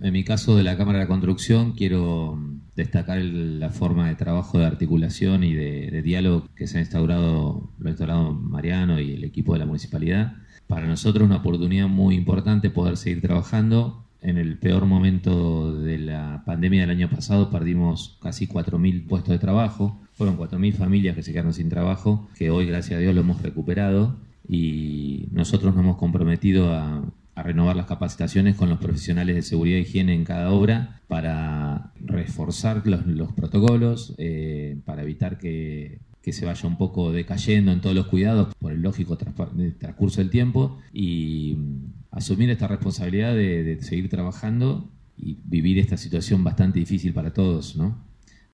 En mi caso de la Cámara de la Construcción quiero destacar la forma de trabajo de articulación y de diálogo que lo ha instaurado Mariano y el equipo de la municipalidad. Para nosotros es una oportunidad muy importante poder seguir trabajando. En el peor momento de la pandemia del año pasado perdimos casi 4.000 puestos de trabajo. Fueron 4.000 familias que se quedaron sin trabajo, que hoy, gracias a Dios, lo hemos recuperado. Y nosotros nos hemos comprometido a renovar las capacitaciones con los profesionales de seguridad e higiene en cada obra para reforzar los protocolos, para evitar que se vaya un poco decayendo en todos los cuidados por el lógico transcurso del tiempo, y asumir esta responsabilidad de seguir trabajando y vivir esta situación bastante difícil para todos, ¿no?